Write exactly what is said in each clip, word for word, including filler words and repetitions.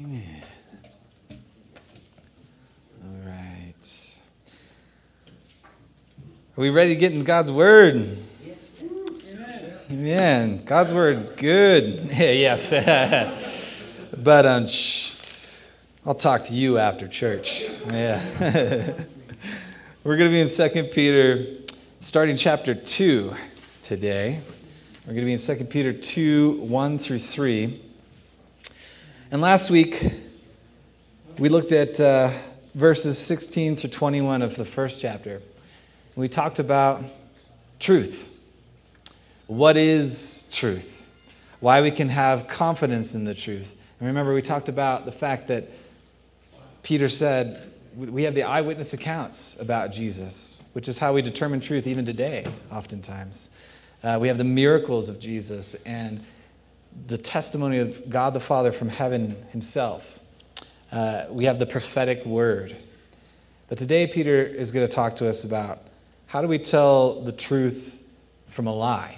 Amen. All right. Are we ready to get in God's Word? Yes. Amen. Amen. God's Word is good. Yeah. But um, shh, I'll talk to you after church. Yeah. We're going to be in Second Peter, starting chapter two today. We're going to be in Second Peter two, one through three. And last week, we looked at uh, verses sixteen through twenty-one of the first chapter. We talked about truth. What is truth? Why we can have confidence in the truth. And remember, we talked about the fact that Peter said, we have the eyewitness accounts about Jesus, which is how we determine truth even today, oftentimes. Uh, we have the miracles of Jesus and the testimony of God the Father from heaven himself. Uh, we have the prophetic word. But today Peter is going to talk to us about how do we tell the truth from a lie?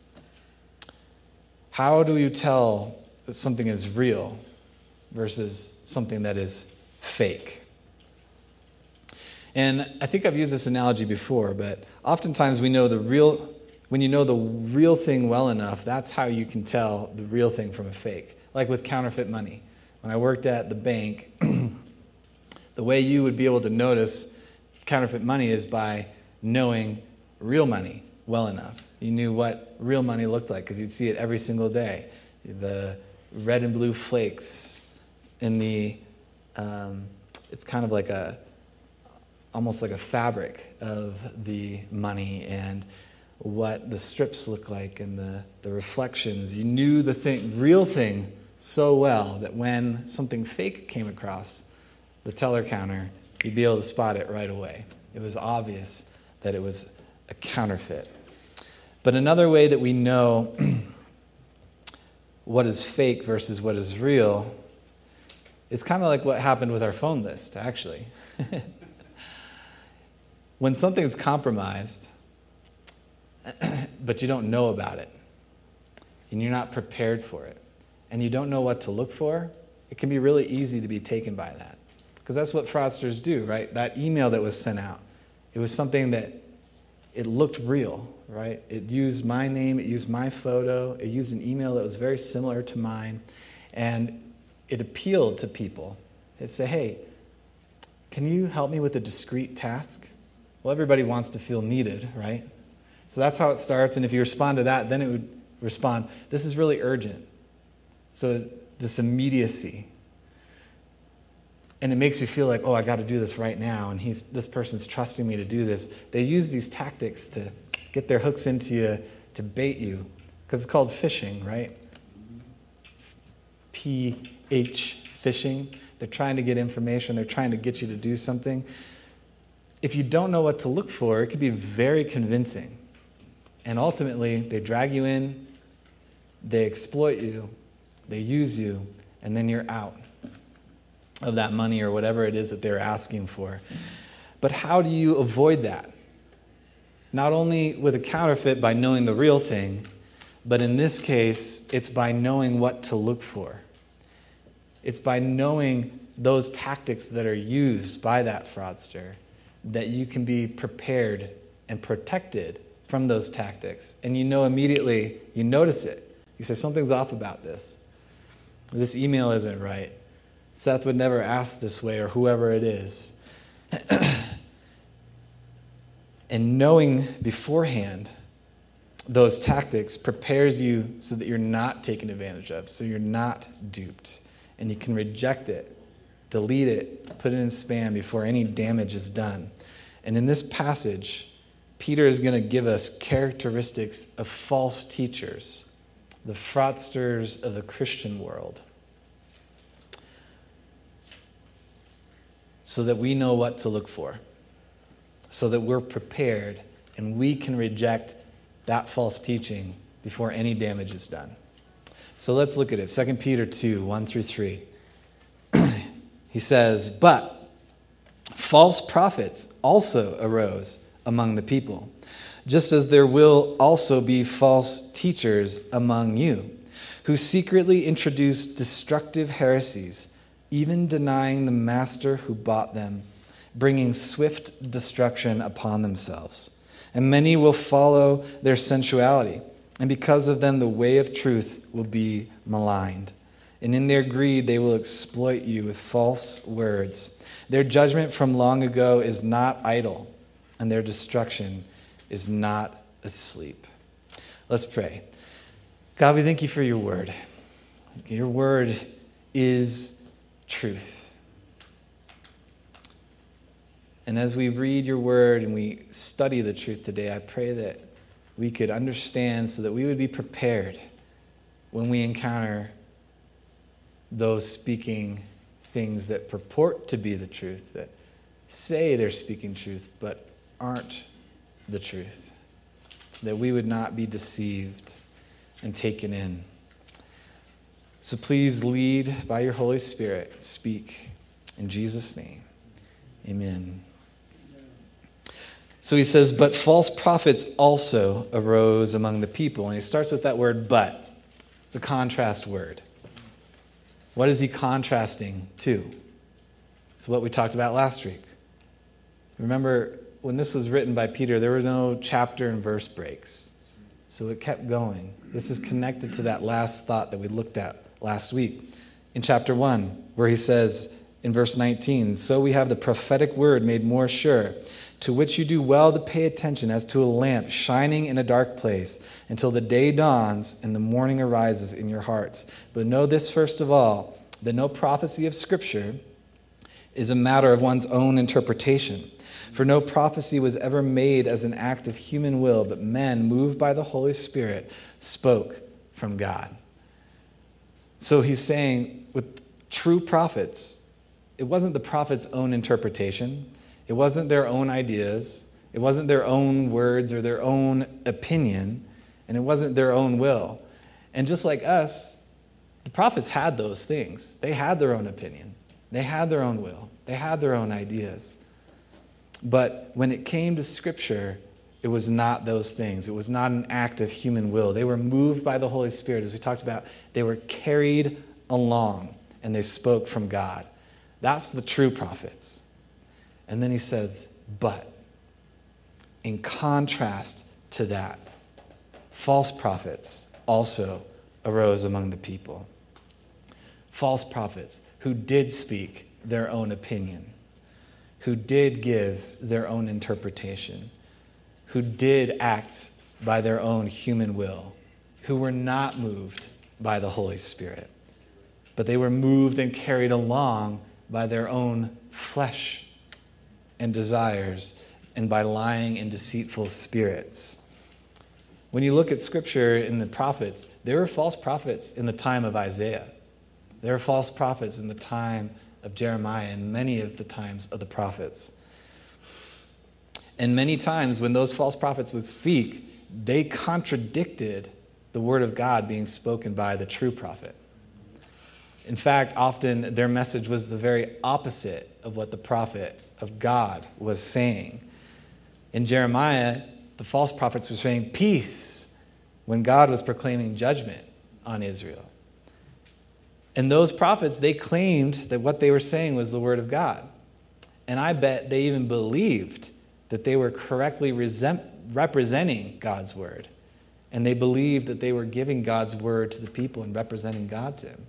How do you tell that something is real versus something that is fake? And I think I've used this analogy before, but oftentimes we know the real When you know the real thing well enough, that's how you can tell the real thing from a fake. Like with counterfeit money. When I worked at the bank, the way you would be able to notice counterfeit money is by knowing real money well enough. You knew what real money looked like because you'd see it every single day. The red and blue flakes in the, um, it's kind of like a, almost like a fabric of the money, and what the strips look like and the, the reflections. You knew the thing, real thing so well that when something fake came across the teller counter, you'd be able to spot it right away. It was obvious that it was a counterfeit. But another way that we know what is fake versus what is real is kind of like what happened with our phone list, actually. When something's compromised, but you don't know about it, and you're not prepared for it, and you don't know what to look for, it can be really easy to be taken by that. Because that's what fraudsters do, right? That email that was sent out, it was something that it looked real, right? It used my name, it used my photo, it used an email that was very similar to mine, and it appealed to people. It said, hey, can you help me with a discrete task? Well, everybody wants to feel needed, right? So that's how it starts, and if you respond to that, then it would respond, this is really urgent. So this immediacy. And it makes you feel like, oh, I got to do this right now, and he's this person's trusting me to do this. They use these tactics to get their hooks into you, to bait you, because it's called phishing, right? P H, phishing. They're trying to get information. They're trying to get you to do something. If you don't know what to look for, it can be very convincing. And ultimately, they drag you in, they exploit you, they use you, and then you're out of that money or whatever it is that they're asking for. But how do you avoid that? Not only with a counterfeit by knowing the real thing, but in this case, it's by knowing what to look for. It's by knowing those tactics that are used by that fraudster that you can be prepared and protected from those tactics. And you know immediately, you notice it. You say, something's off about this. This email isn't right. Seth would never ask this way, or whoever it is. And knowing beforehand those tactics prepares you so that you're not taken advantage of, so you're not duped. And you can reject it, delete it, put it in spam before any damage is done. And in this passage, Peter is going to give us characteristics of false teachers, the fraudsters of the Christian world, so that we know what to look for, so that we're prepared and we can reject that false teaching before any damage is done. So let's look at it. Second Peter two, one through three. He says, but false prophets also arose among the people, just as there will also be false teachers among you, who secretly introduce destructive heresies, even denying the master who bought them, bringing swift destruction upon themselves. And many will follow their sensuality, and because of them the way of truth will be maligned. And in their greed they will exploit you with false words. Their judgment from long ago is not idle, and their destruction is not asleep. Let's pray. God, we thank you for your word. Your word is truth. And as we read your word and we study the truth today, I pray that we could understand so that we would be prepared when we encounter those speaking things that purport to be the truth, that say they're speaking truth but aren't the truth, that we would not be deceived and taken in. So please lead by your Holy Spirit. Speak in Jesus' name. Amen. So he says, but false prophets also arose among the people. And he starts with that word but. It's a contrast word. What is he contrasting to? It's what we talked about last week. Remember, when this was written by Peter, there were no chapter and verse breaks. So it kept going. This is connected to that last thought that we looked at last week in chapter one, where he says in verse nineteen, so we have the prophetic word made more sure, to which you do well to pay attention as to a lamp shining in a dark place until the day dawns and the morning arises in your hearts. But know this first of all, that no prophecy of Scripture is a matter of one's own interpretation. For no prophecy was ever made as an act of human will, but men, moved by the Holy Spirit, spoke from God. So he's saying with true prophets, it wasn't the prophet's own interpretation. It wasn't their own ideas. It wasn't their own words or their own opinion. And it wasn't their own will. And just like us, the prophets had those things. They had their own opinion. They had their own will. They had their own ideas. But when it came to Scripture, it was not those things. It was not an act of human will. They were moved by the Holy Spirit. As we talked about, they were carried along and they spoke from God. That's the true prophets. And then he says, but in contrast to that, false prophets also arose among the people. False prophets who did speak their own opinion, who did give their own interpretation, who did act by their own human will, who were not moved by the Holy Spirit, but they were moved and carried along by their own flesh and desires and by lying and deceitful spirits. When you look at Scripture in the prophets, there were false prophets in the time of Isaiah. There were false prophets in the time of Jeremiah and many of the times of the prophets. And many times when those false prophets would speak, they contradicted the word of God being spoken by the true prophet. In fact, often their message was the very opposite of what the prophet of God was saying. In Jeremiah, the false prophets were saying peace when God was proclaiming judgment on Israel. And those prophets, they claimed that what they were saying was the word of God. And I bet they even believed that they were correctly resent, representing God's word. And they believed that they were giving God's word to the people and representing God to him.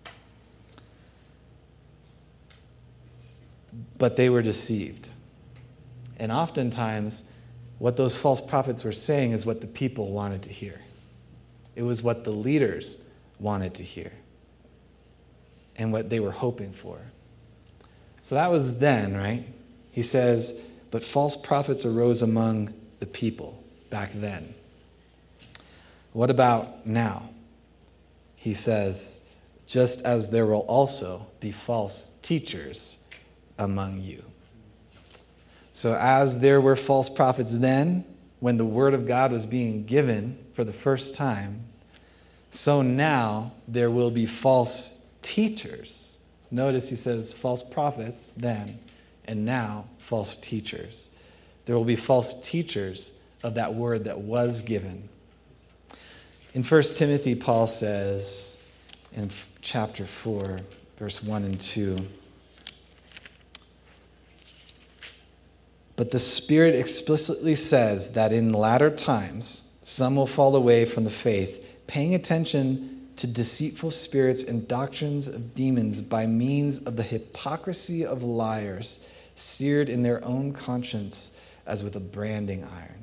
But they were deceived. And oftentimes, what those false prophets were saying is what the people wanted to hear. It was what the leaders wanted to hear and what they were hoping for. So that was then, right? He says, but false prophets arose among the people back then. What about now? He says, just as there will also be false teachers among you. So as there were false prophets then, when the word of God was being given for the first time, so now there will be false teachers. Notice he says false prophets then, and now false teachers. There will be false teachers of that word that was given. In First Timothy, Paul says in chapter four, verse one and two, But the Spirit explicitly says that in latter times, some will fall away from the faith, paying attention to deceitful spirits and doctrines of demons by means of the hypocrisy of liars, seared in their own conscience as with a branding iron.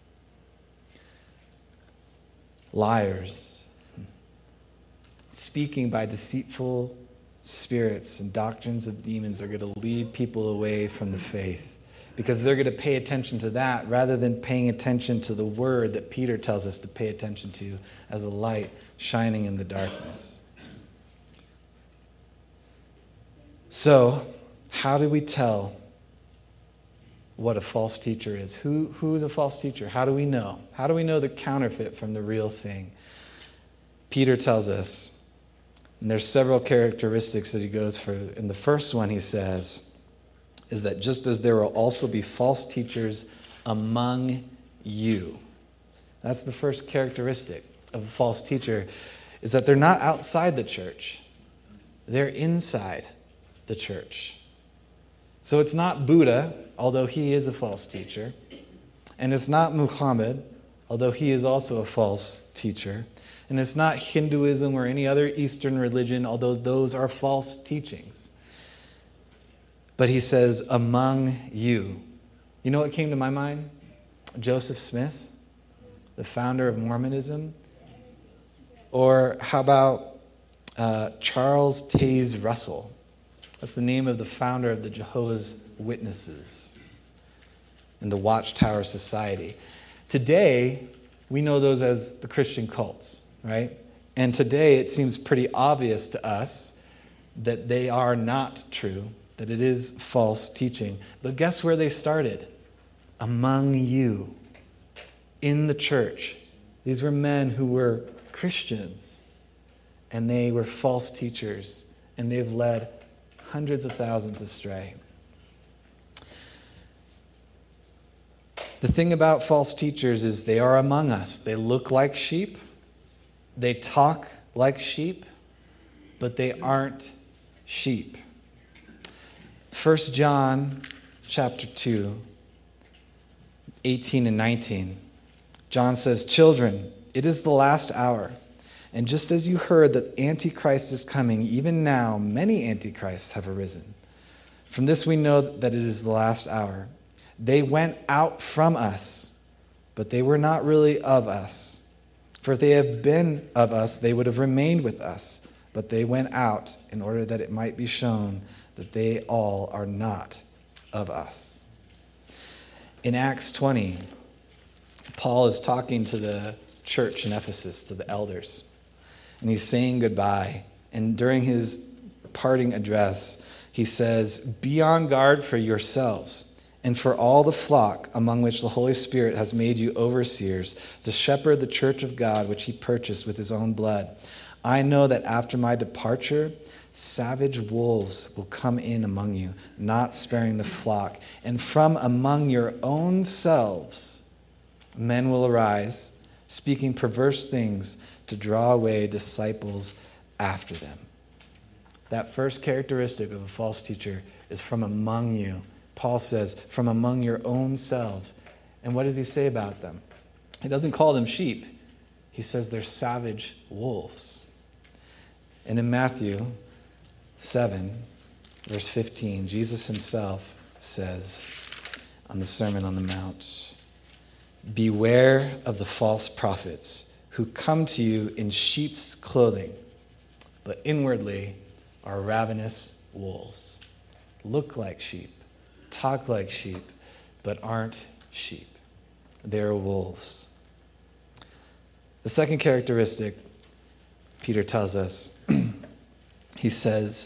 Liars, speaking by deceitful spirits and doctrines of demons, are going to lead people away from the faith, because they're going to pay attention to that rather than paying attention to the word that Peter tells us to pay attention to as a light shining in the darkness. So, how do we tell what a false teacher is? Who, who is a false teacher? How do we know? How do we know the counterfeit from the real thing? Peter tells us, and there's several characteristics that he goes for. In the first one, he says, is that just as there will also be false teachers among you. That's the first characteristic of a false teacher, is that they're not outside the church. They're inside the church. So it's not Buddha, although he is a false teacher. And it's not Muhammad, although he is also a false teacher. And it's not Hinduism or any other Eastern religion, although those are false teachings. But he says, among you. You know what came to my mind? Joseph Smith, the founder of Mormonism. Or how about uh, Charles Taze Russell? That's the name of the founder of the Jehovah's Witnesses and the Watchtower Society. Today, we know those as the Christian cults, right? And today, it seems pretty obvious to us that they are not true, that it is false teaching. But guess where they started? Among you, in the church. These were men who were Christians, and they were false teachers, and they've led hundreds of thousands astray. The thing about false teachers is they are among us. They look like sheep. They talk like sheep, but they aren't sheep. First John chapter two, eighteen and nineteen. John says, "Children, it is the last hour. And just as you heard that Antichrist is coming, even now many Antichrists have arisen. From this we know that it is the last hour. They went out from us, but they were not really of us. For if they had been of us, they would have remained with us. But they went out in order that it might be shown that they all are not of us." In Acts twenty, Paul is talking to the church in Ephesus, to the elders. And he's saying goodbye. And during his parting address, he says, "Be on guard for yourselves and for all the flock among which the Holy Spirit has made you overseers to shepherd the church of God, which he purchased with his own blood. I know that after my departure, savage wolves will come in among you, not sparing the flock. And from among your own selves, men will arise, speaking perverse things to draw away disciples after them." That first characteristic of a false teacher is from among you. Paul says, from among your own selves. And what does he say about them? He doesn't call them sheep. He says they're savage wolves. And in Matthew seven, verse fifteen, Jesus himself says on the Sermon on the Mount, "Beware of the false prophets who come to you in sheep's clothing, but inwardly are ravenous wolves. Look like sheep, talk like sheep, but aren't sheep. They're wolves." The second characteristic, Peter tells us, he says,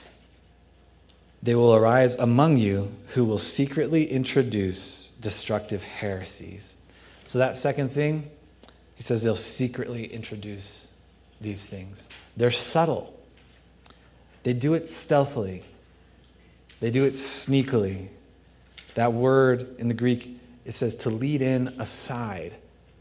"They will arise among you who will secretly introduce destructive heresies." So that second thing, he says they'll secretly introduce these things. They're subtle. They do it stealthily. They do it sneakily. That word in the Greek, it says to lead in aside.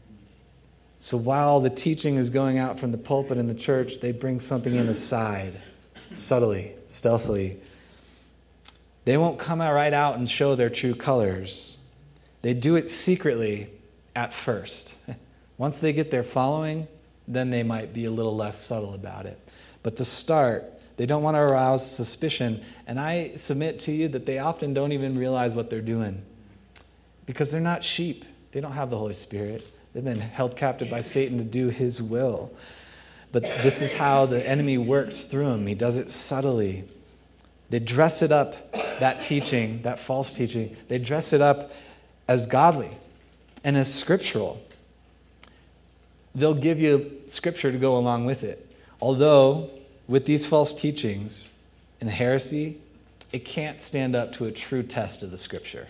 So while the teaching is going out from the pulpit in the church, they bring something in aside, subtly, stealthily. They won't come right out and show their true colors. They do it secretly at first. Once they get their following, then they might be a little less subtle about it. But to start, they don't want to arouse suspicion. And I submit to you that they often don't even realize what they're doing because they're not sheep. They don't have the Holy Spirit. They've been held captive by Satan to do his will. But this is how the enemy works through them. He does it subtly. They dress it up, that teaching, that false teaching, they dress it up as godly and as scriptural. They'll give you scripture to go along with it. Although, with these false teachings and heresy, it can't stand up to a true test of the scripture.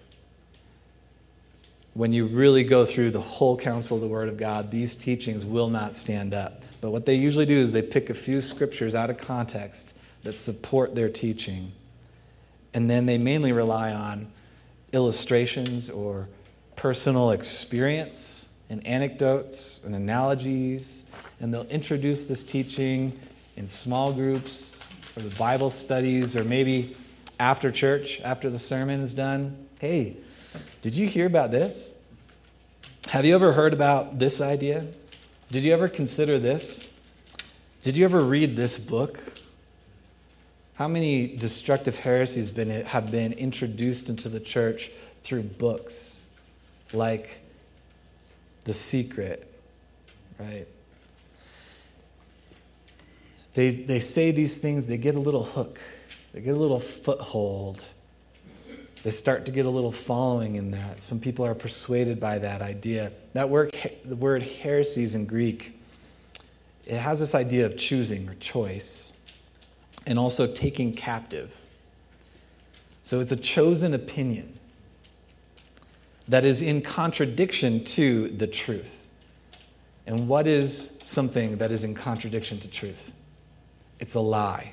When you really go through the whole counsel of the Word of God, these teachings will not stand up. But what they usually do is they pick a few scriptures out of context that support their teaching. And then they mainly rely on illustrations or personal experience and anecdotes and analogies. And they'll introduce this teaching in small groups or the Bible studies or maybe after church, after the sermon is done. Hey, did you hear about this? Have you ever heard about this idea? Did you ever consider this? Did you ever read this book? How many destructive heresies been, have been introduced into the church through books like The Secret, right? They, they say these things, they get a little hook. They get a little foothold. They start to get a little following in that. Some people are persuaded by that idea. That word, the word heresies in Greek, it has this idea of choosing or choice and also taking captive. So it's a chosen opinion that is in contradiction to the truth. And what is something that is in contradiction to truth? It's a lie.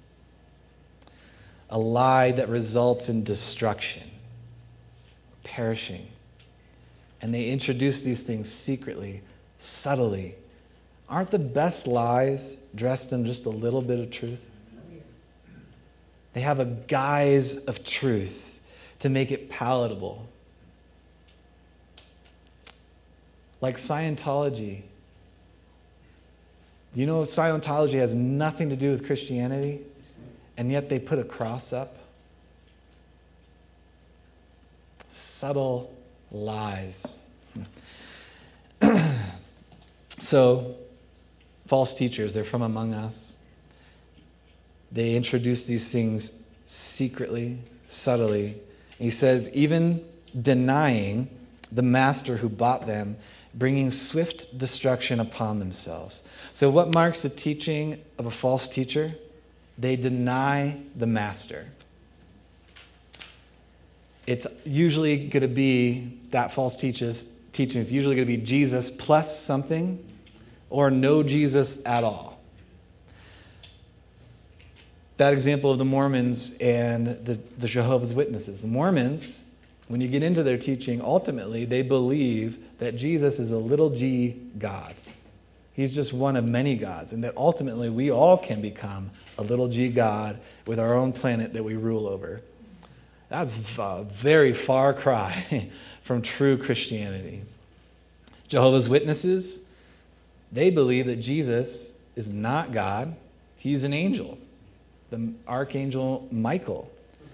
A lie that results in destruction, perishing. And they introduce these things secretly, subtly. Aren't the best lies dressed in just a little bit of truth? They have a guise of truth to make it palatable. Like Scientology. Do you know Scientology has nothing to do with Christianity? And yet they put a cross up. Subtle lies. So, false teachers, they're from among us. They introduce these things secretly, subtly. He says, even denying the master who bought them, bringing swift destruction upon themselves. So what marks the teaching of a false teacher? They deny the master. It's usually going to be, that false teaches, teaching is usually going to be Jesus plus something or no Jesus at all. That example of the Mormons and the, the Jehovah's Witnesses. The Mormons, when you get into their teaching, ultimately they believe that Jesus is a little g God. He's just one of many gods, and that ultimately we all can become a little g God with our own planet that we rule over. That's a very far cry from true Christianity. Jehovah's Witnesses, they believe that Jesus is not God. He's an angel, the archangel Michael.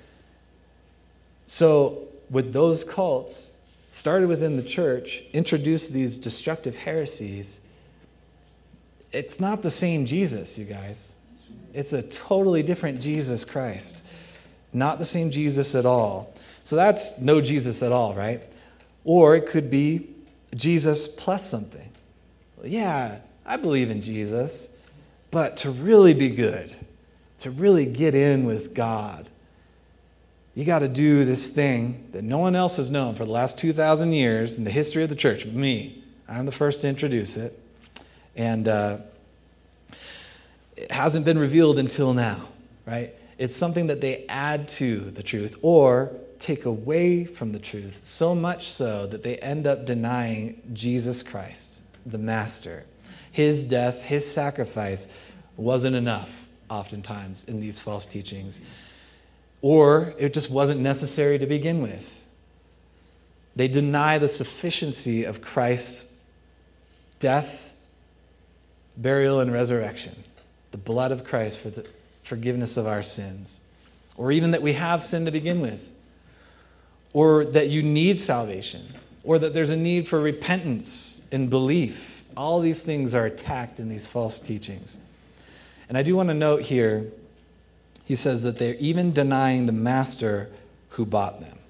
So with those cults, started within the church, introduced these destructive heresies. It's not the same Jesus, you guys. It's a totally different Jesus Christ. Not the same Jesus at all. So that's no Jesus at all, right? Or it could be Jesus plus something. Well, yeah, I believe in Jesus, but to really be good, to really get in with God, you got to do this thing that no one else has known for the last two thousand years in the history of the church. Me, I'm the first to introduce it. And uh, it hasn't been revealed until now, right? It's something that they add to the truth or take away from the truth, so much so that they end up denying Jesus Christ, the Master. His death, his sacrifice wasn't enough, oftentimes, in these false teachings. or it just wasn't necessary to begin with. They deny the sufficiency of Christ's death, burial, and resurrection, the blood of Christ for the forgiveness of our sins, or even that we have sin to begin with, or that you need salvation, or that there's a need for repentance and belief. All these things are attacked in these false teachings. And I do want to note here, he says that they're even denying the master who bought them.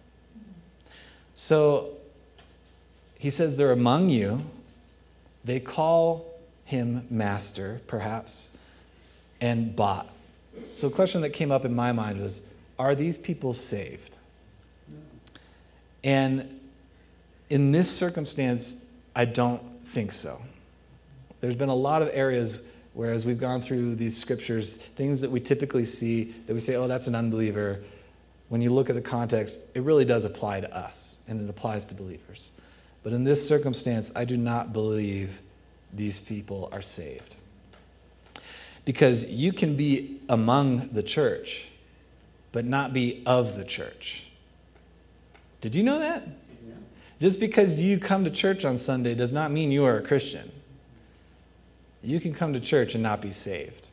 So he says they're among you. They call him master, perhaps, and bought. So a question that came up in my mind was, are these people saved? And in this circumstance, I don't think so. There's been a lot of areas where, as we've gone through these scriptures, things that we typically see that we say, oh, that's an unbeliever. When you look at the context, it really does apply to us, and it applies to believers. But in this circumstance, I do not believe these people are saved. Because you can be among the church, but not be of the church. Did you know that? Yeah. Just because you come to church on Sunday does not mean you are a Christian. You can come to church and not be saved.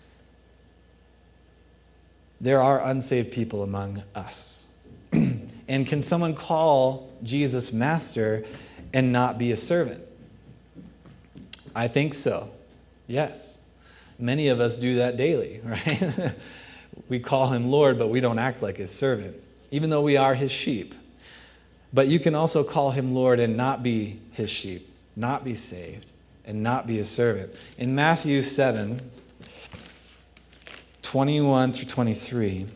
There are unsaved people among us. And can someone call Jesus master and not be a servant? I think so. Yes. Many of us do that daily, right? We call him Lord, but we don't act like his servant, even though we are his sheep. But you can also call him Lord and not be his sheep, not be saved, and not be a servant. In Matthew seven, twenty-one through twenty-three,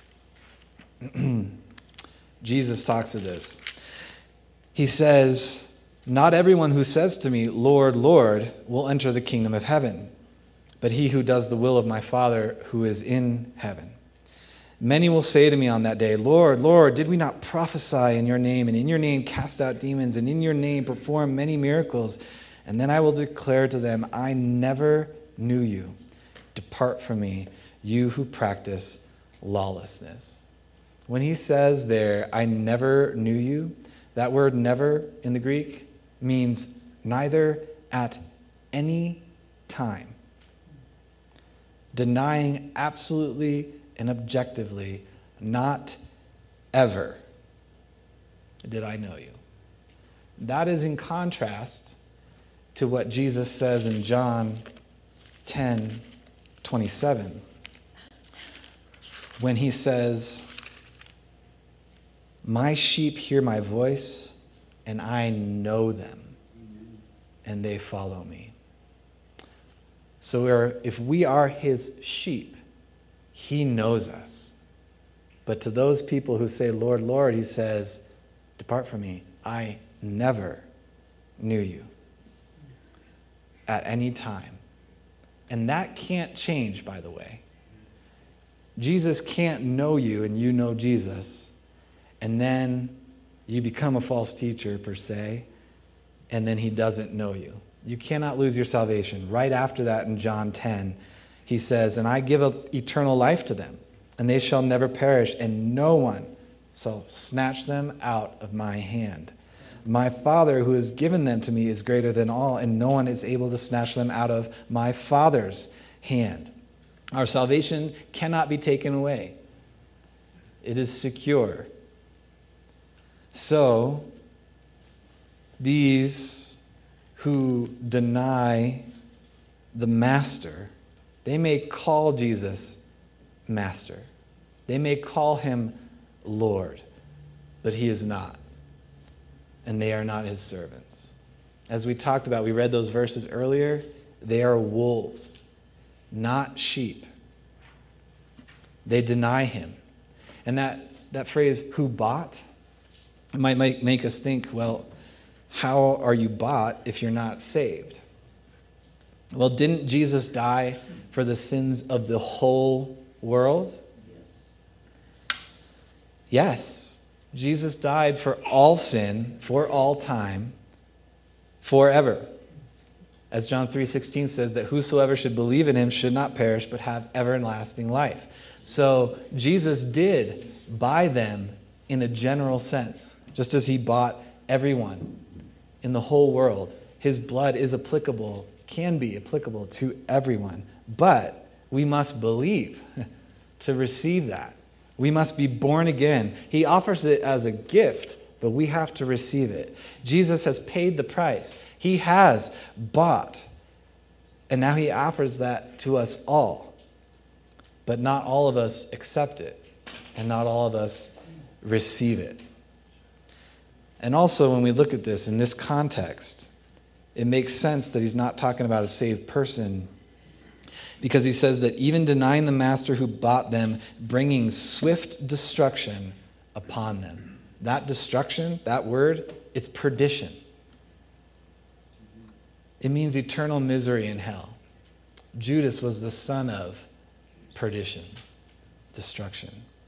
Jesus talks of this. He says, "Not everyone who says to me, 'Lord, Lord,' will enter the kingdom of heaven, but he who does the will of my Father who is in heaven. Many will say to me on that day, 'Lord, Lord, did we not prophesy in your name, and in your name cast out demons, and in your name perform many miracles?' And then I will declare to them, 'I never knew you. Depart from me, you who practice lawlessness.'" When he says there, "I never knew you," that word "never" in the Greek means neither at any time. Denying absolutely and objectively, not ever did I know you. That is in contrast to what Jesus says in John ten twenty-seven, when he says, "My sheep hear my voice, and I know them, and they follow me." So we're, if we are his sheep, he knows us. But to those people who say, "Lord, Lord," he says, "Depart from me. I never knew you." At any time. And that can't change, by the way. Jesus can't know you and you know Jesus, and then you become a false teacher, per se, and then he doesn't know you. You cannot lose your salvation. Right after that in John ten, he says, "And I give eternal life to them, and they shall never perish, and no one shall snatch them out of my hand. My Father who has given them to me is greater than all, and no one is able to snatch them out of my Father's hand." Our salvation cannot be taken away. It is secure. So, these who deny the Master, they may call Jesus Master. They may call him Lord, but he is not. And they are not his servants. As we talked about, we read those verses earlier, they are wolves, not sheep. They deny him. And that, that phrase, "who bought," it might make, make us think, well, how are you bought if you're not saved? Well, didn't Jesus die for the sins of the whole world? Yes. Jesus died for all sin, for all time, forever. As John three sixteen says, that whosoever should believe in him should not perish, but have everlasting life. So Jesus did buy them in a general sense, just as he bought everyone in the whole world. His blood is applicable, can be applicable to everyone, but we must believe to receive that. We must be born again. He offers it as a gift, but we have to receive it. Jesus has paid the price. He has bought, and now he offers that to us all. But not all of us accept it, and not all of us receive it. And also, when we look at this in this context, it makes sense that he's not talking about a saved person, because he says that even denying the master who bought them, bringing swift destruction upon them. That destruction, that word, it's perdition. It means eternal misery in hell. Judas was the son of perdition, destruction.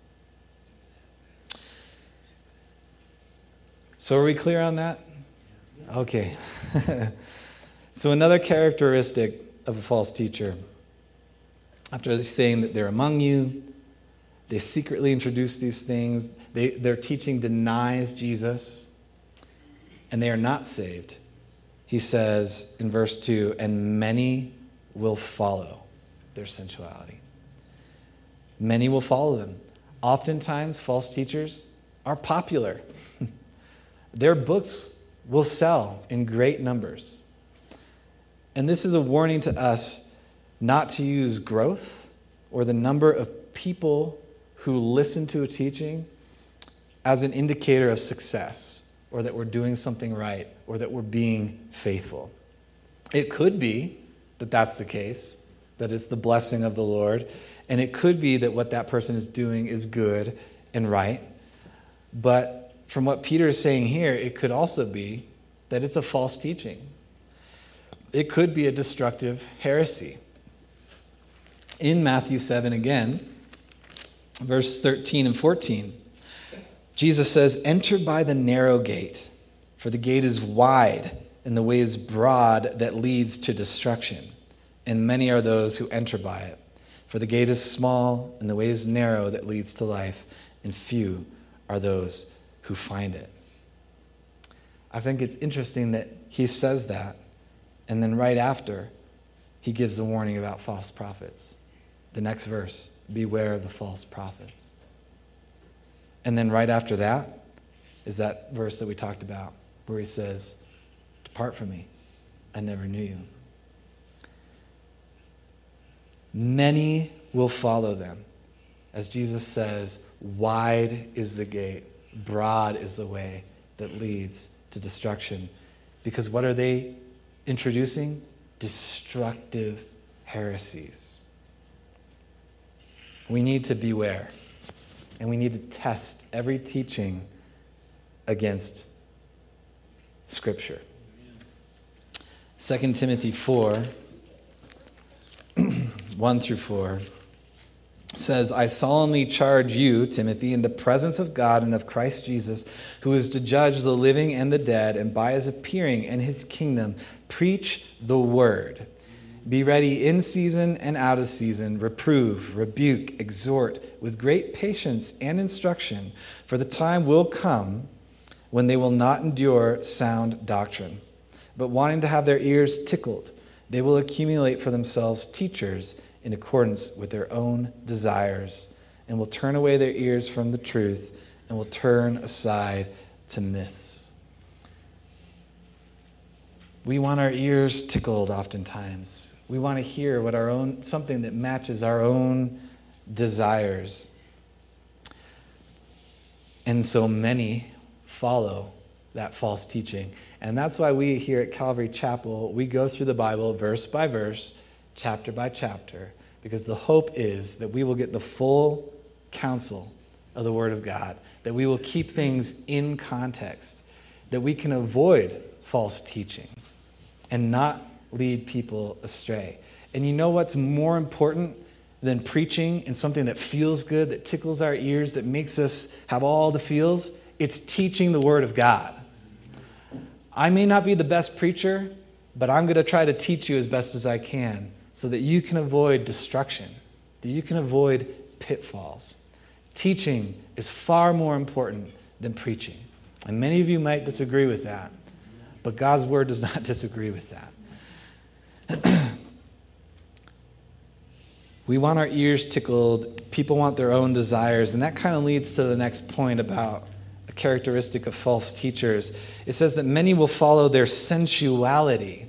So are we clear on that? Okay. So another characteristic of a false teacher, after saying that they're among you, they secretly introduce these things, they, their teaching denies Jesus, and they are not saved. He says in verse two, and many will follow their sensuality. Many will follow them. Oftentimes, false teachers are popular. Their books will sell in great numbers. And this is a warning to us not to use growth or the number of people who listen to a teaching as an indicator of success, or that we're doing something right, or that we're being faithful. It could be that that's the case, that it's the blessing of the Lord, and it could be that what that person is doing is good and right. But from what Peter is saying here, it could also be that it's a false teaching. It could be a destructive heresy. In Matthew seven again, verse thirteen and fourteen, Jesus says, enter by the narrow gate, for the gate is wide and the way is broad that leads to destruction, and many are those who enter by it. For the gate is small and the way is narrow that leads to life, and few are those who find it. I think it's interesting that he says that, and then right after, he gives the warning about false prophets. The next verse, beware of the false prophets. And then right after that is that verse that we talked about, where he says, depart from me, I never knew you. Many will follow them. As Jesus says, wide is the gate, broad is the way that leads to destruction. Because what are they introducing? Destructive heresies. We need to beware. And we need to test every teaching against Scripture. Second Timothy four, one through four, says, I solemnly charge you, Timothy, in the presence of God and of Christ Jesus, who is to judge the living and the dead, and by his appearing and his kingdom, preach the word. Be ready in season and out of season, reprove, rebuke, exhort with great patience and instruction, for the time will come when they will not endure sound doctrine, but wanting to have their ears tickled, they will accumulate for themselves teachers in accordance with their own desires, and will turn away their ears from the truth, and will turn aside to myths. We want our ears tickled oftentimes. We want to hear what our own, something that matches our own desires. And so many follow that false teaching. And that's why we here at Calvary Chapel, we go through the Bible verse by verse, chapter by chapter, because the hope is that we will get the full counsel of the Word of God, that we will keep things in context, that we can avoid false teaching and not lead people astray. And you know what's more important than preaching and something that feels good, that tickles our ears, that makes us have all the feels? It's teaching the Word of God. I may not be the best preacher, but I'm going to try to teach you as best as I can so that you can avoid destruction, that you can avoid pitfalls. Teaching is far more important than preaching. And many of you might disagree with that, but God's word does not disagree with that. We want our ears tickled. People want their own desires. And that kind of leads to the next point about a characteristic of false teachers. It says that many will follow their sensuality.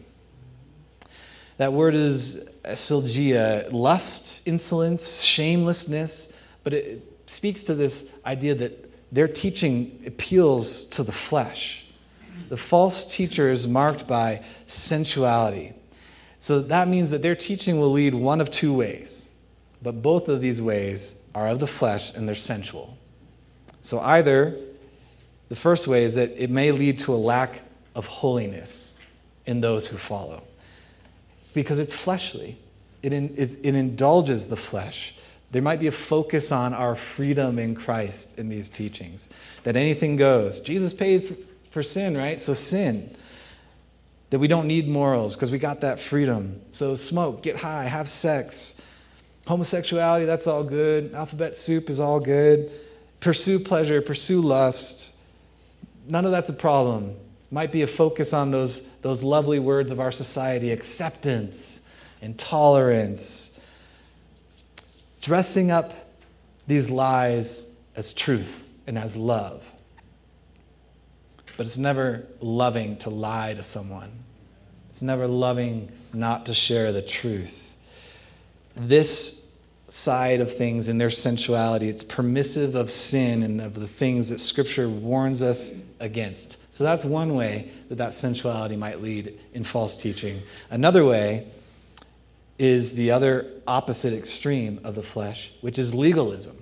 That word is asilgia, lust, insolence, shamelessness. But it speaks to this idea that their teaching appeals to the flesh. The false teacher is marked by sensuality. So that means that their teaching will lead one of two ways. But both of these ways are of the flesh and they're sensual. So either the first way is that it may lead to a lack of holiness in those who follow. Because it's fleshly. It, in, it, it indulges the flesh. There might be a focus on our freedom in Christ in these teachings. That anything goes. Jesus paid for, for sin, right? So sin. That we don't need morals because we got that freedom. So smoke, get high, have sex. Homosexuality, that's all good. Alphabet soup is all good. Pursue pleasure, pursue lust. None of that's a problem. Might be a focus on those, those lovely words of our society, acceptance and tolerance. Dressing up these lies as truth and as love. But it's never loving to lie to someone. It's never loving not to share the truth. This side of things in their sensuality, it's permissive of sin and of the things that Scripture warns us against. So that's one way that that sensuality might lead in false teaching. Another way is the other opposite extreme of the flesh, which is legalism.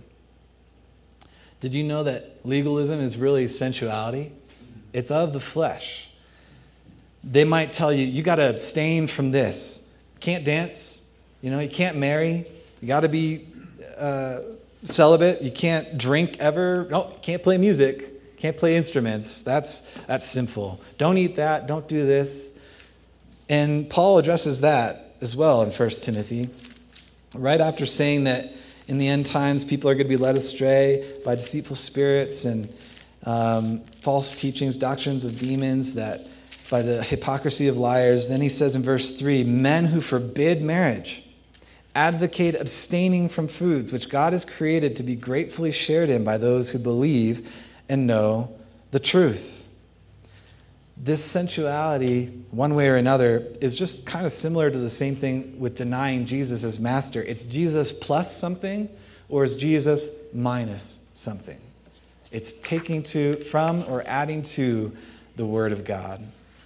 Did you know that legalism is really sensuality? It's of the flesh. They might tell you, you got to abstain from this. Can't dance. You know, you can't marry. You got to be uh, celibate. You can't drink ever. No, you can't play music. Can't play instruments. That's that's sinful. Don't eat that. Don't do this. And Paul addresses that as well in First Timothy. Right after saying that in the end times people are going to be led astray by deceitful spirits and um, false teachings, doctrines of demons, that by the hypocrisy of liars. Then he says in verse three, men who forbid marriage advocate abstaining from foods which God has created to be gratefully shared in by those who believe and know the truth. This sensuality, one way or another, is just kind of similar to the same thing with denying Jesus as master. It's Jesus plus something, or it's Jesus minus something. It's taking to from or adding to the Word of God.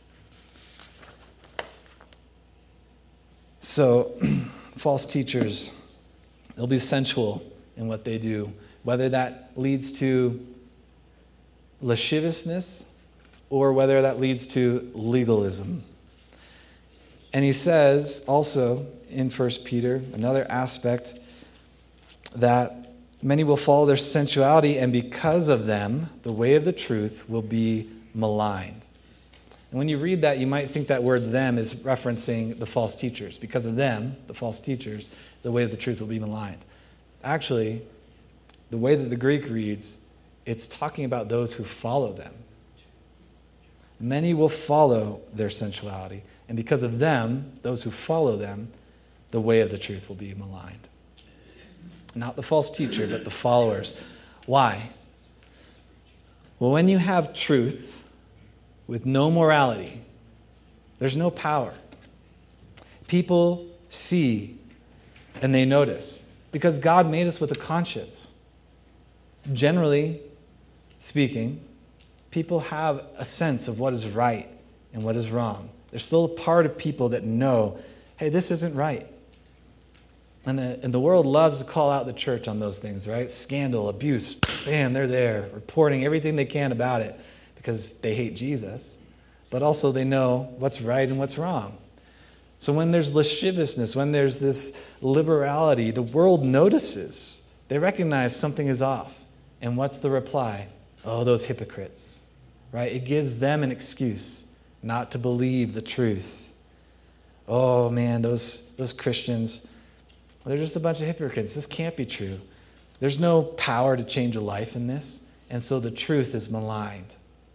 So, false teachers, they'll be sensual in what they do, whether that leads to lasciviousness or whether that leads to legalism. And he says also in First Peter, another aspect, that many will follow their sensuality, and because of them, the way of the truth will be maligned. And when you read that, you might think that word them is referencing the false teachers. Because of them, the false teachers, the way of the truth will be maligned. Actually, the way that the Greek reads, it's talking about those who follow them. Many will follow their sensuality. And because of them, those who follow them, the way of the truth will be maligned. Not the false teacher, but the followers. Why? Well, when you have truth with no morality, there's no power. People see and they notice because God made us with a conscience. Generally speaking, people have a sense of what is right and what is wrong. There's still a part of people that know, hey, this isn't right. And the, and the world loves to call out the church on those things, right? Scandal, abuse, bam, they're there, reporting everything they can about it because they hate Jesus. But also they know what's right and what's wrong. So when there's lasciviousness, when there's this liberality, the world notices. They recognize something is off. And what's the reply? Oh, those hypocrites, right? It gives them an excuse not to believe the truth. Oh, man, those, those Christians, they're just a bunch of hypocrites. This can't be true. There's no power to change a life in this, and so the truth is maligned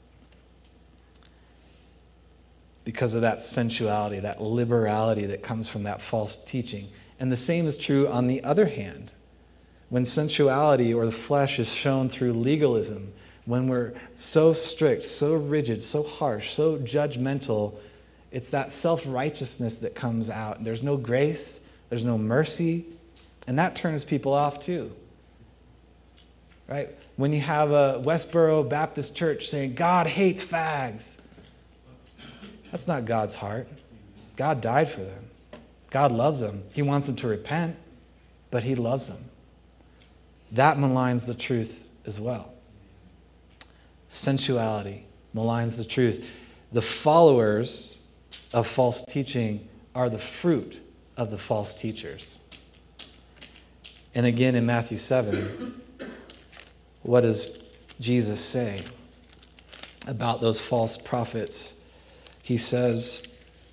because of that sensuality, that liberality that comes from that false teaching. And the same is true on the other hand. When sensuality or the flesh is shown through legalism, when we're so strict, so rigid, so harsh, so judgmental, it's that self-righteousness that comes out. There's no grace, there's no mercy, and that turns people off too. Right? When you have a Westboro Baptist church saying, God hates fags, that's not God's heart. God died for them. God loves them. He wants them to repent, but he loves them. That maligns the truth as well. Sensuality maligns the truth. The followers of false teaching are the fruit of the false teachers. And again in Matthew seven, what does Jesus say about those false prophets? He says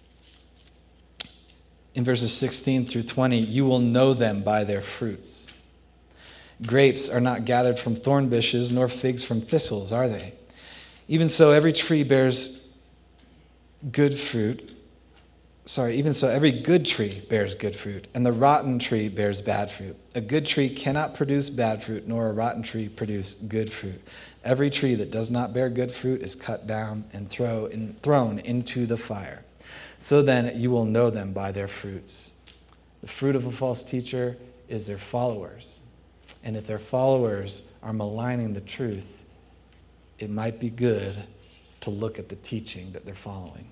in verses sixteen through twenty, you will know them by their fruits. Grapes are not gathered from thorn bushes, nor figs from thistles, are they? Even so, every tree bears good fruit. Sorry, even so, every good tree bears good fruit, and the rotten tree bears bad fruit. A good tree cannot produce bad fruit, nor a rotten tree produce good fruit. Every tree that does not bear good fruit is cut down and throw in, thrown into the fire. So then you will know them by their fruits. The fruit of a false teacher is their followers. And if their followers are maligning the truth, it might be good to look at the teaching that they're following.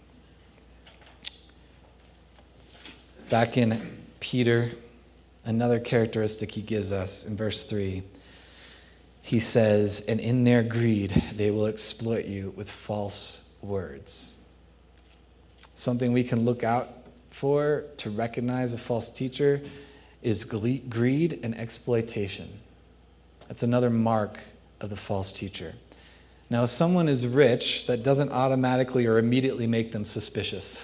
Back in Peter, another characteristic he gives us in verse three, he says, and in their greed they will exploit you with false words. Something we can look out for to recognize a false teacher is greed and exploitation. That's another mark of the false teacher. Now, if someone is rich, that doesn't automatically or immediately make them suspicious.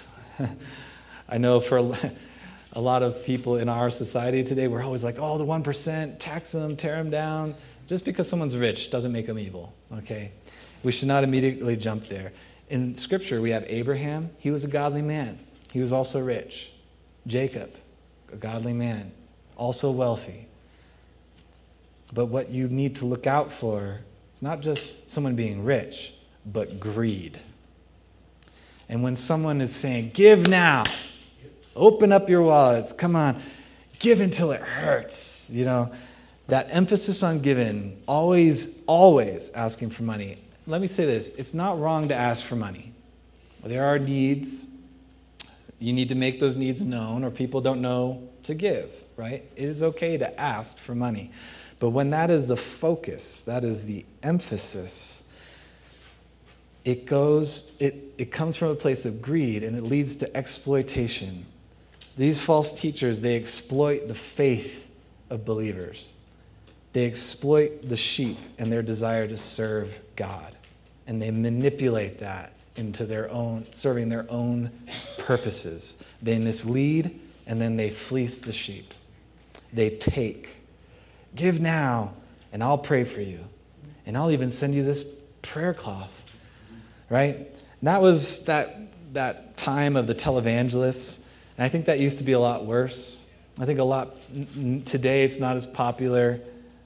I know for a lot of people in our society today, we're always like, oh, the one percent, tax them, tear them down. Just because someone's rich doesn't make them evil, okay? We should not immediately jump there. In Scripture, we have Abraham. He was a godly man. He was also rich. Jacob, a godly man, also wealthy. But what you need to look out for is not just someone being rich, but greed. And when someone is saying, give now, open up your wallets, come on, give until it hurts, you know, that emphasis on giving, always, always asking for money. Let me say this, it's not wrong to ask for money. There are needs. You need to make those needs known, or people don't know to give, right? It is okay to ask for money. But when that is the focus, that is the emphasis, it goes, it, it comes from a place of greed, and it leads to exploitation. These false teachers, they exploit the faith of believers. They exploit the sheep and their desire to serve God. And they manipulate that into their own, serving their own purposes. They mislead, and then they fleece the sheep. They take. Give now, and I'll pray for you. And I'll even send you this prayer cloth. Right? And that was that, that time of the televangelists. And I think that used to be a lot worse. I think a lot, today it's not as popular.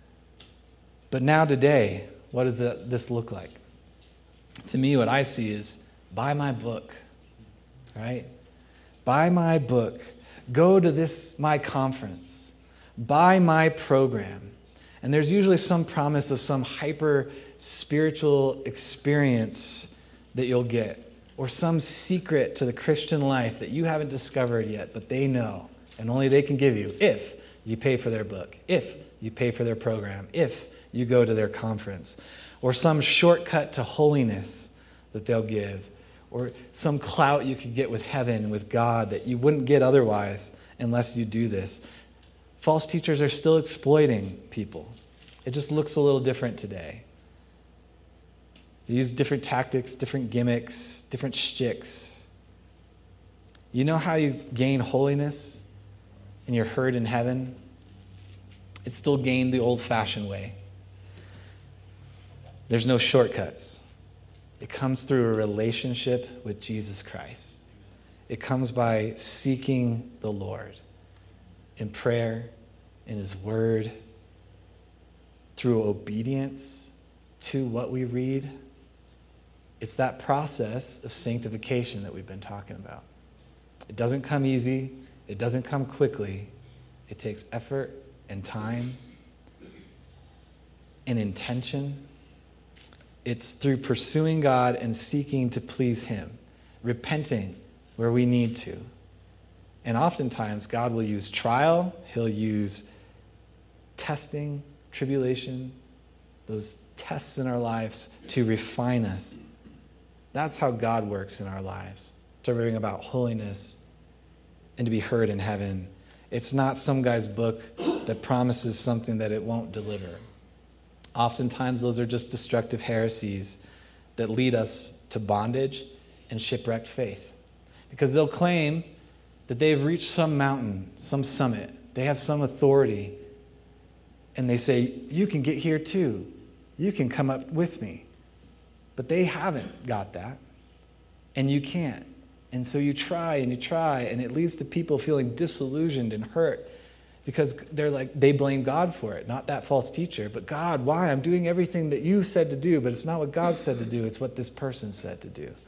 But now today, what does this look like? To me, what I see is, buy my book, right? Buy my book. Go to this, my conference. Buy my program. And there's usually some promise of some hyper spiritual experience that you'll get, or some secret to the Christian life that you haven't discovered yet, but they know, and only they can give you if you pay for their book, if you pay for their program, if you go to their conference, or some shortcut to holiness that they'll give, or some clout you could get with heaven, with God, that you wouldn't get otherwise unless you do this. False teachers are still exploiting people. It just looks a little different today. They use different tactics, different gimmicks, different shticks. You know how you gain holiness and you're heard in heaven? It's still gained the old-fashioned way. There's no shortcuts. It comes through a relationship with Jesus Christ. It comes by seeking the Lord in prayer, in His Word, through obedience to what we read. It's that process of sanctification that we've been talking about. It doesn't come easy. It doesn't come quickly. It takes effort and time and intention. It's through pursuing God and seeking to please Him, repenting where we need to. And oftentimes, God will use trial. He'll use testing, tribulation, those tests in our lives to refine us. That's how God works in our lives, to bring about holiness and to be heard in heaven. It's not some guy's book that promises something that it won't deliver. Oftentimes, those are just destructive heresies that lead us to bondage and shipwrecked faith. Because they'll claim that they've reached some mountain, some summit. They have some authority. And they say, you can get here too. You can come up with me. But they haven't got that. And you can't. And so you try and you try, and it leads to people feeling disillusioned and hurt because they're like, they blame God for it, not that false teacher, but God, why? I'm doing everything that you said to do, but it's not what God said to do, it's what this person said to do.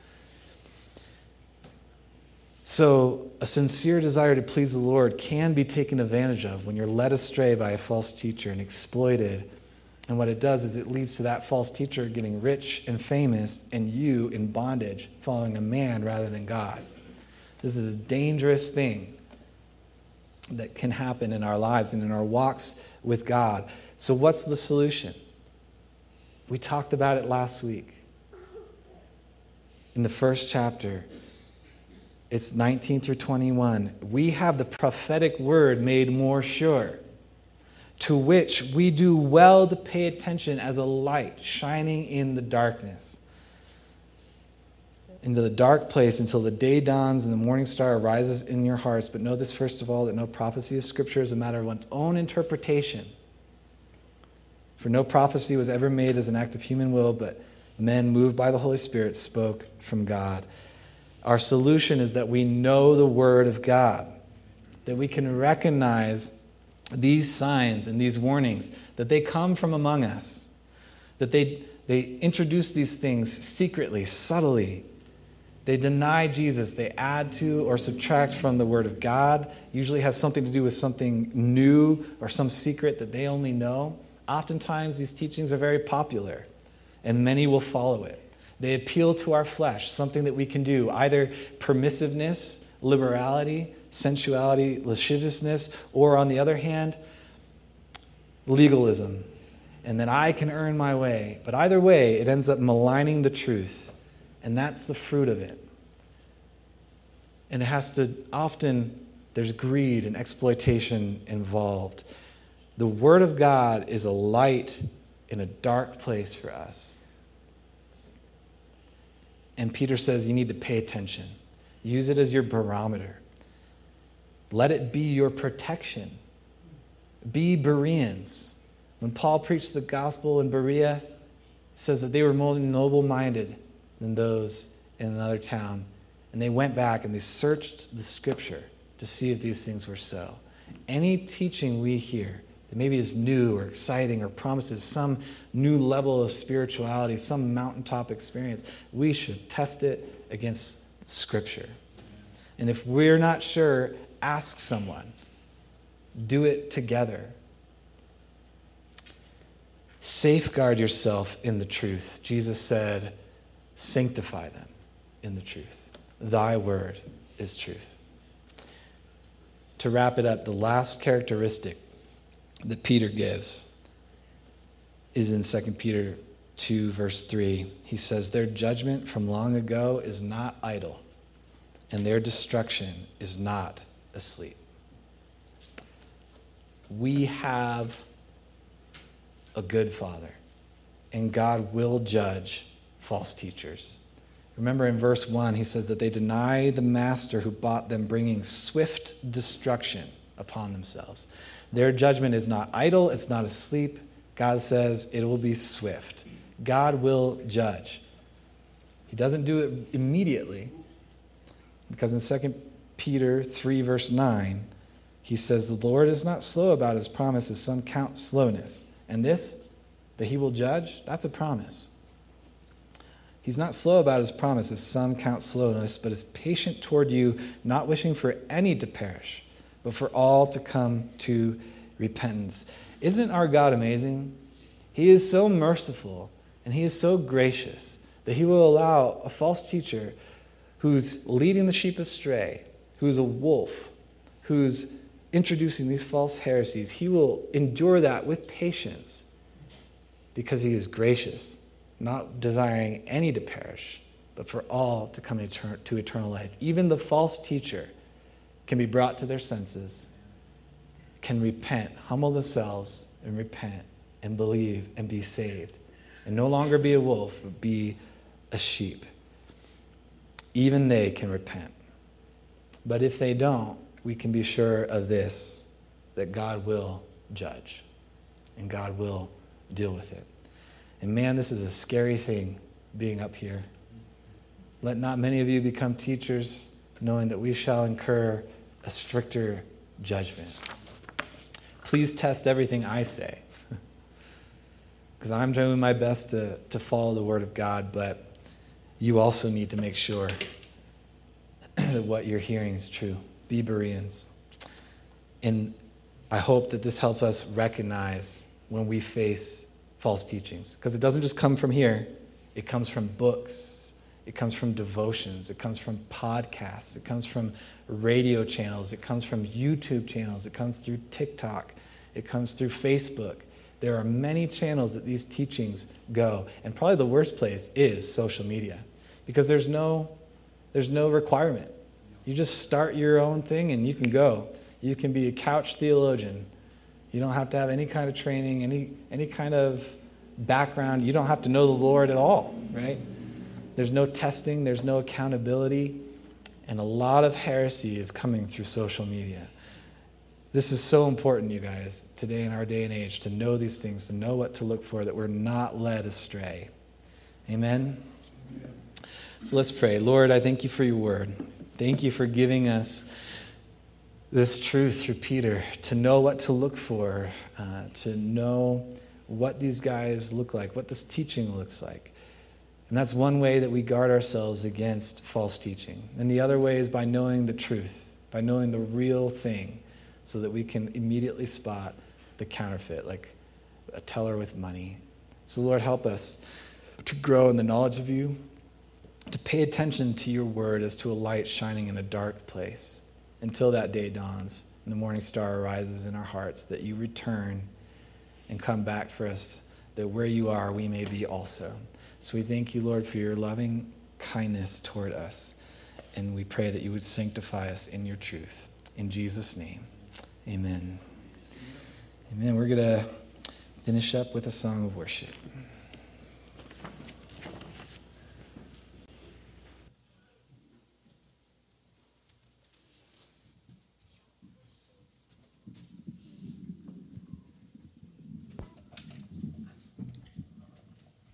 So a sincere desire to please the Lord can be taken advantage of when you're led astray by a false teacher and exploited. And what it does is it leads to that false teacher getting rich and famous and you in bondage, following a man rather than God. This is a dangerous thing that can happen in our lives and in our walks with God. So what's the solution? We talked about it last week. In the first chapter, it's nineteen through twenty-one. We have the prophetic word made more sure, to which we do well to pay attention as a light shining in the darkness, into the dark place until the day dawns and the morning star arises in your hearts. But know this, first of all, that no prophecy of Scripture is a matter of one's own interpretation. For no prophecy was ever made as an act of human will, but men moved by the Holy Spirit spoke from God. Our solution is that we know the Word of God, that we can recognize these signs and these warnings, that they come from among us, that they, they introduce these things secretly, subtly. They deny Jesus. They add to or subtract from the Word of God. Usually has something to do with something new or some secret that they only know. Oftentimes, these teachings are very popular, and many will follow it. They appeal to our flesh, something that we can do, either permissiveness, liberality, sensuality, lasciviousness, or on the other hand, legalism. And then I can earn my way. But either way, it ends up maligning the truth. And that's the fruit of it. And it has to, often, there's greed and exploitation involved. The Word of God is a light in a dark place for us. And Peter says you need to pay attention. Use it as your barometer. Let it be your protection. Be Bereans. When Paul preached the gospel in Berea, it says that they were more noble-minded than those in another town. And they went back and they searched the Scripture to see if these things were so. Any teaching we hear that maybe is new or exciting or promises some new level of spirituality, some mountaintop experience, we should test it against Scripture. And if we're not sure, ask someone. Do it together. Safeguard yourself in the truth. Jesus said, sanctify them in the truth. Thy word is truth. To wrap it up, the last characteristic that Peter gives is in Second Peter two, verse three. He says, their judgment from long ago is not idle, and their destruction is not asleep. We have a good Father, and God will judge false teachers. Remember in verse one, he says that they deny the master who bought them, bringing swift destruction upon themselves. Their judgment is not idle, it's not asleep. God says it will be swift. God will judge. He doesn't do it immediately, because in Second Peter three, verse nine, he says, the Lord is not slow about his promise, as some count slowness. And this, that he will judge, that's a promise. He's not slow about his promise, as some count slowness, but is patient toward you, not wishing for any to perish, but for all to come to repentance. Isn't our God amazing? He is so merciful, and he is so gracious that he will allow a false teacher who's leading the sheep astray, who's a wolf, who's introducing these false heresies. He will endure that with patience because he is gracious, not desiring any to perish, but for all to come to eternal life. Even the false teacher can be brought to their senses, can repent, humble themselves, and repent, and believe, and be saved, and no longer be a wolf, but be a sheep. Even they can repent. But if they don't, we can be sure of this, that God will judge, and God will deal with it. And man, this is a scary thing, being up here. Let not many of you become teachers, knowing that we shall incur a stricter judgment. Please test everything I say, because I'm doing my best to, to follow the Word of God, but you also need to make sure that what you're hearing is true. Be Bereans. And I hope that this helps us recognize when we face false teachings, because it doesn't just come from here. It comes from books. It comes from devotions. It comes from podcasts. It comes from radio channels. It comes from YouTube channels. It comes through TikTok. It comes through Facebook. There are many channels that these teachings go. And probably the worst place is social media, because there's no, there's no requirement. You just start your own thing and you can go. You can be a couch theologian. You don't have to have any kind of training, any any kind of background. You don't have to know the Lord at all, right? There's no testing. There's no accountability. And a lot of heresy is coming through social media. This is so important, you guys, today in our day and age, to know these things, to know what to look for, that we're not led astray. Amen? Amen. So let's pray. Lord, I thank you for your word. Thank you for giving us this truth through Peter, to know what to look for, uh, to know what these guys look like, what this teaching looks like. And that's one way that we guard ourselves against false teaching. And the other way is by knowing the truth, by knowing the real thing, so that we can immediately spot the counterfeit, like a teller with money. So Lord, help us to grow in the knowledge of you, to pay attention to your word as to a light shining in a dark place, until that day dawns and the morning star arises in our hearts, that you return and come back for us, that where you are, we may be also. So we thank you, Lord, for your loving kindness toward us. And we pray that you would sanctify us in your truth. In Jesus' name, amen. Amen. We're going to finish up with a song of worship.